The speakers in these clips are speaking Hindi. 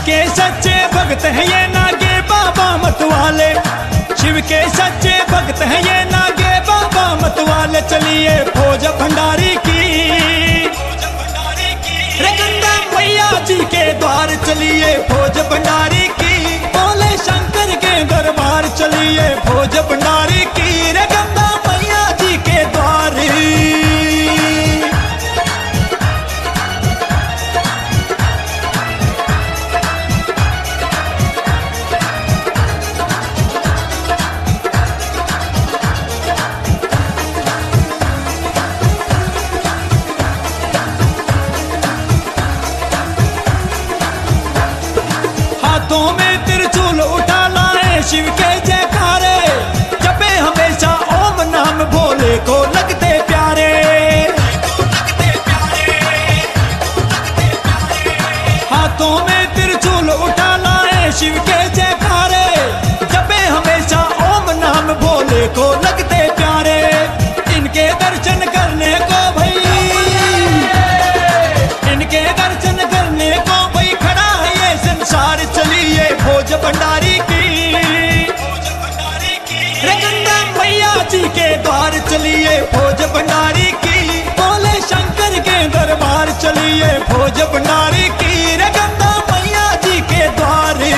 के सच्चे भक्त हैं ये नागे बाबा मतवाले, शिव के सच्चे भक्त हैं ये नागे बाबा मतवाले। चलिए फौज भंडारी की, रे गंगा मैया जी के द्वार चलिए फौज भंडारी की, बोले शंकर के दरबार चलिए फौज भंडारी की, रे गंगा मैया जी के द्वार। हाथों में त्रिशूल उठा लाए शिव के जयकारे, जपे हमेशा ओम नाम भोले को लगते प्यारे। हाथों में त्रिशूल उठा लाए शिव के जयकारे, जपे हमेशा ओम नाम भोले को लगते प्यारे। इनके दर्शन करने को भाई, इनके दर्शन करने को भाई खड़ा है ये संसार। चलिए फौज भंडारी की, रे गंगा मैया जी के द्वार चलिए फौज भंडारी की, बोले शंकर के दरबार चलिए फौज भंडारी की, रे गंगा मैया जी के द्वार।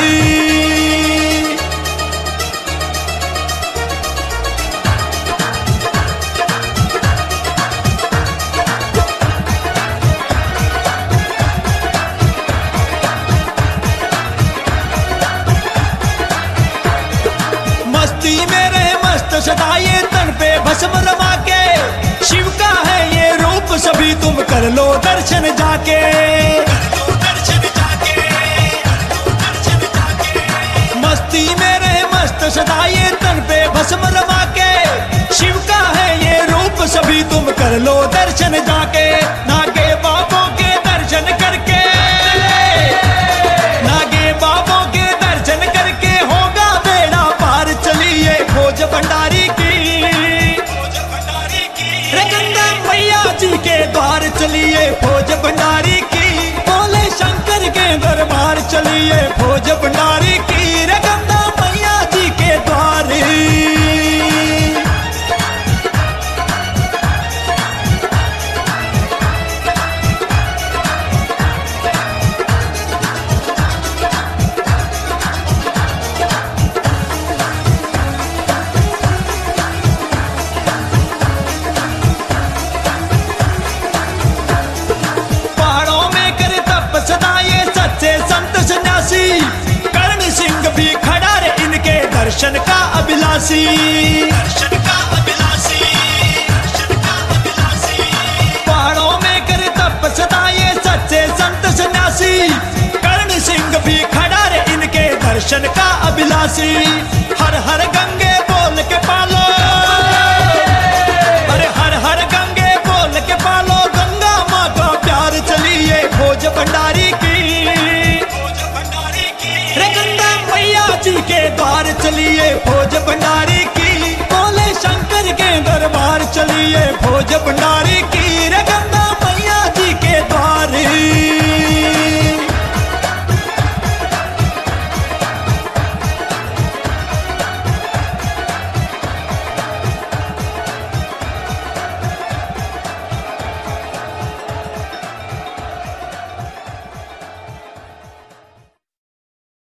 मस्ती में रहे मस्त सदा ये तन पे भस्म रमा के, शिव का है ये रूप सभी तुम कर लो दर्शन जाके। मस्ती में रहे मस्त सदा ये तन पे भस्म रमा के, शिव का है ये रूप सभी तुम कर लो दर्शन जाके। नागे बाबों के दर्शन करके, नागे बाबों के दर्शन करके होगा बेड़ा पार। चलिए फौज भंडारी की, रे गंगा मैया जी के द्वार चलिए फौज भंडारी की, बोले शंकर के दरबार चलिए फौज भंडारी की, रे गंगा मैया जी के द्वार। संत सन्यासी कर्ण सिंह भी खड़ा रे इनके दर्शन का अभिलाषी, दर्शन का अभिलाषी, दर्शन का अभिलाषी। पहाड़ों में कर तप सदा ये सच्चे संत सन्यासी, कर्ण सिंह भी खड़ा रे इनके दर्शन का अभिलाषी। हर हर गंगे बोल के पालो, अरे हर हर गंगे बोल के पालो, गंगा माँ का प्यार चलिए फौज भंडारी की, रे गंगा मैया जी के द्वार चलिए फौज भंडारी की, बोले शंकर के दरबार चलिए फौज भंडारी